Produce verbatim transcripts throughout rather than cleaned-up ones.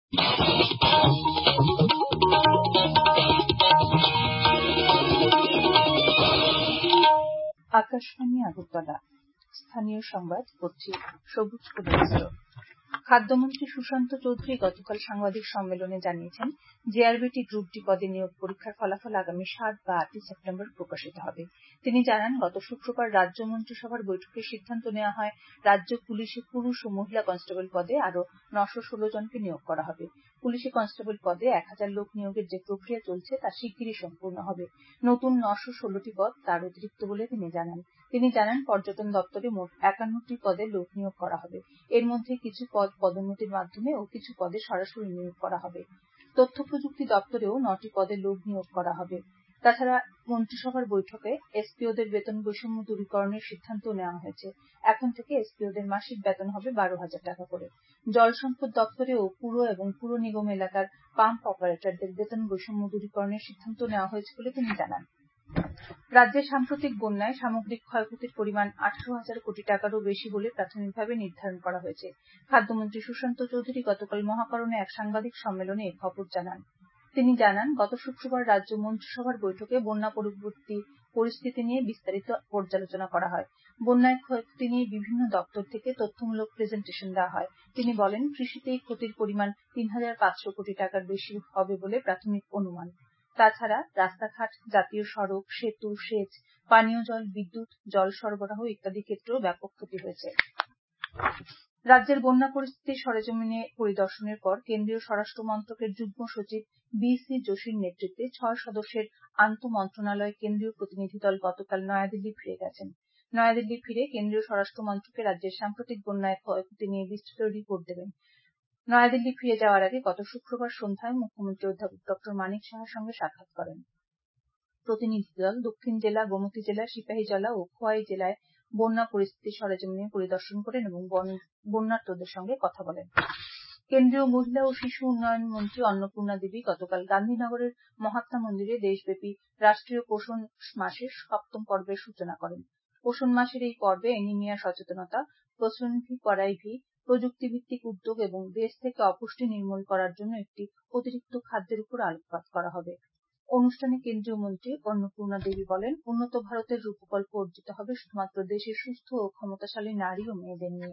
আকাশবাণী আগরতলা। স্থানীয় সংবাদ পড়ছি সবুজ কুলবস্ত্র। খাদ্যমন্ত্রী সুশান্ত চৌধুরী গতকাল সাংবাদিক সম্মেলনে জানিয়েছেন, জেআরবিটি গ্রুপ ডি পদে নিয়োগ পরীক্ষার ফলাফল আগামী সাত বা আটই সেপ্টেম্বর প্রকাশিত হবে। তিনি জানান, গত শুক্রবার রাজ্য মন্ত্রিসভার বৈঠকে সিদ্ধান্ত নেওয়া হয় রাজ্য পুলিশে পুরুষ ও মহিলা কনস্টেবল পদে আরো নশো ষোলো জনকে নিয়োগ করা হবে। পুলিশি কনস্টেবল পদে এক হাজার লোক নিয়োগের যে প্রক্রিয়া চলছে তা শিগগিরই সম্পূর্ণ হবে। নতুন নশো ষোলোটি পদ তার অতিরিক্ত বলে তিনি জানান। তিনি জানান, পর্যটন দপ্তরে মোট একান্নটি পদে লোক নিয়োগ করা হবে। এর মধ্যে কিছু পদ পদোন্নতির মাধ্যমে ও কিছু পদে সরাসরি নিয়োগ করা হবে। তথ্য প্রযুক্তি দপ্তরেও নটি পদে লোক নিয়োগ করা হবে। তাছাড়া মন্ত্রিসভার বৈঠকে এসপিওদের বেতন বৈষম্য দূরীকরণের সিদ্ধান্ত নেওয়া হয়েছে। এখন থেকে এসপিওদের মাসিক বেতন হবে বারো হাজার টাকা করে। জল সম্পদ দপ্তরেও পুর এবং পুর নিগম এলাকার পাম্প অপারেটরদের বেতন বৈষম্য দূরীকরণের সিদ্ধান্ত নেওয়া হয়েছে বলে তিনি জানান। রাজ্যে সাম্প্রতিক বন্যায় সামগ্রিক ক্ষয়ক্ষতির পরিমাণ আঠারো হাজার কোটি টাকারও বেশি বলে প্রাথমিকভাবে নির্ধারণ করা হয়েছে। খাদ্যমন্ত্রী সুশান্ত চৌধুরী গতকাল মহাকরণে এক সাংবাদিক সম্মেলনে এ খবর জানান। তিনি জানান, গত শুক্রবার রাজ্য মন্ত্রিসভার বৈঠকে বন্যা পরবর্তী পরিস্থিতি নিয়ে বিস্তারিত পর্যালোচনা করা হয়। বন্যায় ক্ষয়ক্ষতি নিয়ে বিভিন্ন দপ্তর থেকে তথ্যমূলক প্রেজেন্টেশন দেওয়া হয়। তিনি বলেন, কৃষিতে এই ক্ষতির পরিমাণ তিন হাজার পাঁচশো কোটি টাকার বেশি হবে বলে প্রাথমিক অনুমান। তাছাড়া রাস্তাঘাট, জাতীয় সড়ক, সেতু, সেচ, পানীয় জল, বিদ্যুৎ, জল সরবরাহ ইত্যাদি ক্ষেত্রেও ব্যাপক ক্ষতি হয়েছে। রাজ্যের বন্যা পরিস্থিতি সরেজমিনে পরিদর্শনের পর কেন্দ্রীয় স্বরাষ্ট্র মন্ত্রকের যুগ্ম সচিব বি সি যোশীর নেতৃত্বে ছয় সদস্যের আন্তঃ মন্ত্রণালয় কেন্দ্রীয় প্রতিনিধি দল গতকাল নয়াদিল্লি ফিরে গেছেন। নয়াদিল্লি ফিরে কেন্দ্রীয় স্বরাষ্ট্র মন্ত্রকে রাজ্যের সাম্প্রতিক বন্যায় ক্ষয়ক্ষতি নিয়ে বিস্তৃত রিপোর্ট দেবেন। নয়াদিল্লি ফিরে যাওয়ার আগে গত শুক্রবার সন্ধ্যায় মুখ্যমন্ত্রী অধ্যাপক ডক্টর মানিক সাহার সঙ্গে সাক্ষাৎ করেন। প্রতিনিধি দল দক্ষিণ জেলা, গোমতী জেলা, সিপাহীজলা ও খোয়াই জেলায় বন্যা পরিস্থিতি সরেজমিনে পরিদর্শন করেন এবং বন্যার্তদের সঙ্গে কথা বলেন। কেন্দ্রীয় মহিলা ও শিশু উন্নয়ন মন্ত্রী অন্নপূর্ণা দেবী গতকাল গান্ধীনগরের মহাত্মা মন্দিরে দেশব্যাপী রাষ্ট্রীয় পোষণ মাসের সপ্তম পর্বের সূচনা করেন। পোষণ মাসের এই পর্বে এনিমিয়া সচেতনতা, পোষণ ভি পড়াই ভি, প্রযুক্তিভিত্তিক উদ্যোগ এবং দেশ থেকে অপুষ্টি নির্মূল করার জন্য একটি অতিরিক্ত খাদ্যের উপর আলোকপাত করা হবে। অনুষ্ঠানে কেন্দ্রীয় মন্ত্রী অন্নপূর্ণা দেবী বলেন, উন্নত ভারতের রূপকল্প অর্জিত হবে শুধুমাত্র দেশের সুস্থ ও ক্ষমতাশালী নারী ও মেয়েদের নিয়ে।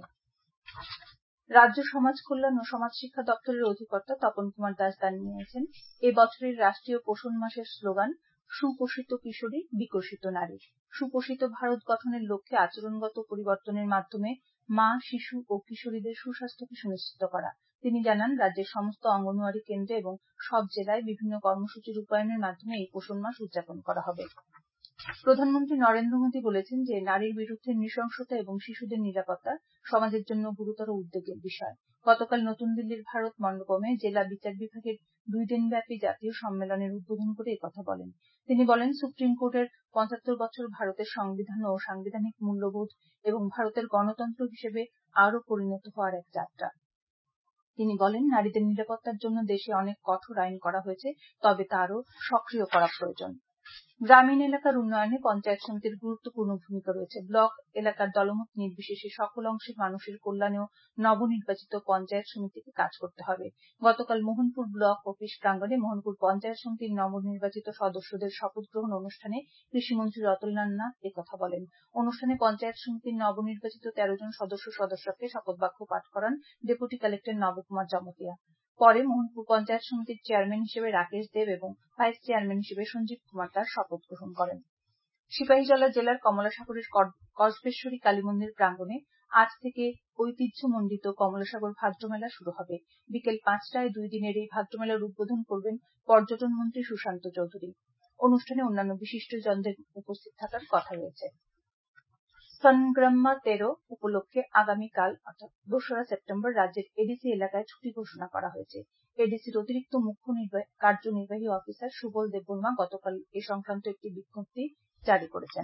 রাজ্য সমাজ কল্যাণ ও সমাজ শিক্ষা দপ্তরের অধিকর্তা তপন কুমার দাস জানিয়েছেন, এ বছরের রাষ্ট্রীয় পোষণ মাসের স্লোগান সুপোষিত কিশোরী, বিকশিত নারী। সুপোষিত ভারত গঠনের লক্ষ্যে আচরণগত পরিবর্তনের মাধ্যমে মা, শিশু ও কিশোরীদের সুস্বাস্থ্যকে সুনিশ্চিত করা। তিনি জানান, রাজ্যের সমস্ত অঙ্গনওয়াড়ি কেন্দ্রে এবং সব জেলায় বিভিন্ন কর্মসূচি রূপায়ণের মাধ্যমে এই পোষণ মাস উদযাপন করা হবে। প্রধানমন্ত্রী নরেন্দ্র মোদী বলেছেন যে নারীর বিরুদ্ধে নৃশংসতা এবং শিশুদের নিরাপত্তা সমাজের জন্য গুরুতর উদ্বেগের বিষয়। গতকাল নতুন দিল্লির ভারত মণ্ডপমে জেলা বিচার বিভাগের দুই দিনব্যাপী জাতীয় সম্মেলনের উদ্বোধন করে একথা বলেন। তিনি বলেন, সুপ্রিম কোর্টের পঁচাত্তর বছর ভারতের সংবিধান ও সাংবিধানিক মূল্যবোধ এবং ভারতের গণতন্ত্র হিসেবে আরও পরিণত হওয়ার এক যাত্রা। তিনি বলেন, নারীদের নিরাপত্তার জন্য দেশে অনেক কঠোর আইন করা হয়েছে, তবে তা আরও সক্রিয় করা প্রয়োজন। গ্রামীণ এলাকার উন্নয়নে পঞ্চায়েত সমিতির গুরুত্বপূর্ণ ভূমিকা রয়েছে। ব্লক এলাকার দলমত নির্বিশেষে সকল অংশের মানুষের কল্যাণেও নবনির্বাচিত পঞ্চায়েত সমিতিকে কাজ করতে হবে। গতকাল মোহনপুর ব্লক অফিস প্রাঙ্গণে মোহনপুর পঞ্চায়েত সমিতির নবনির্বাচিত সদস্যদের শপথ গ্রহণ অনুষ্ঠানে কৃষিমন্ত্রী রতনলাল নাথ একথা বলেন। অনুষ্ঠানে পঞ্চায়েত সমিতির নবনির্বাচিত তেরো জন সদস্য সদস্যকে শপথ বাক্য পাঠ করান ডেপুটি কালেক্টর নবকুমার জমতিয়া। পরে মোহনপুর পঞ্চায়েত সমিতির চেয়ারম্যান হিসেবে রাকেশ দেব এবং ভাইস চেয়ারম্যান হিসেবে সঞ্জীব কুমার দাস শপথ গ্রহণ করেন। সিপাহীজলা জেলার কমলাসাগরের কসবেশ্বরী কালী মন্দির প্রাঙ্গণে আজ থেকে ঐতিহ্যমণ্ডিত কমলাসাগর ভাদ্রমেলা শুরু হবে। বিকেল পাঁচটায় দুই দিনের এই ভাদ্রমেলার উদ্বোধন করবেন পর্যটন মন্ত্রী সুশান্ত চৌধুরী। অনুষ্ঠানে অন্যান্য বিশিষ্টজনদের উপস্থিত থাকার কথা রয়েছে। সনগ্রাম্মা তেরো উপলক্ষে আগামীকাল অর্থাৎ দোসরা সেপ্টেম্বর রাজ্যের এডিসি এলাকায় ছুটি ঘোষণা করা হয়েছে। এডিসির অতিরিক্ত মুখ্য কার্যনির্বাহী অফিসার সুবল দেববর্মা গতকাল এ সংক্রান্ত একটি বিজ্ঞপ্তি জারি করেছেন।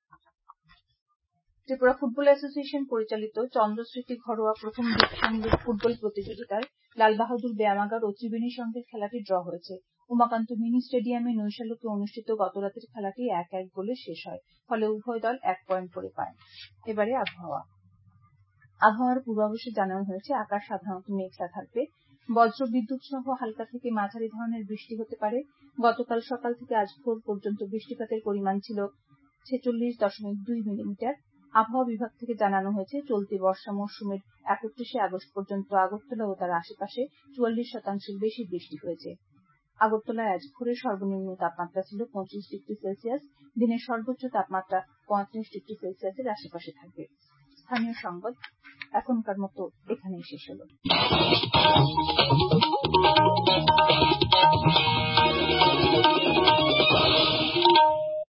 ত্রিপুরা ফুটবল অ্যাসোসিয়েশন পরিচালিত চন্দ্রস্মৃতি ঘরোয়া প্রথম ডিভিশন লীগ ফুটবল প্রতিযোগিতায় লালবাহাদুর ব্যায়ামাগার ও ত্রিবেণী সংঘের খেলাটি ড্র হয়েছে। উমাকান্ত মিনি স্টেডিয়ামে নৈশালকে অনুষ্ঠিত গতরাতের খেলাটি এক এক গোলে শেষ হয়। ফলে উভয় দল এক পয়েন্ট করে পায়। এবারে আবহাওয়া। আবহাওয়ার পূর্বাভাসে জানানো হয়েছে, আকাশ সাধারণত মেঘলা থাকবে। বজ্র বিদ্যুৎ সহ হালকা থেকে মাঝারি ধরনের বৃষ্টি হতে পারে। গতকাল সকাল থেকে আজ ভোর পর্যন্ত বৃষ্টিপাতের পরিমাণ ছিল ছেচল্লিশ দশমিক দুই মিলিমিটার। আবহাওয়া বিভাগ থেকে জানানো হয়েছে, চলতি বর্ষা মৌসুমের একত্রিশে আগস্ট পর্যন্ত আগরতলা ও তার আশেপাশে চুয়াল্লিশ শতাংশের বেশি বৃষ্টি হয়েছে। আগরতলায় আজ ভোরের সর্বনিম্ন তাপমাত্রা ছিল পঁচিশ ডিগ্রি সেলসিয়াস। দিনের সর্বোচ্চ তাপমাত্রা পঁয়ত্রিশ ডিগ্রি সেলসিয়াসের আশেপাশে থাকবে। স্থানীয় সংবাদ এখনকার মতো এখানেই শেষ হলো।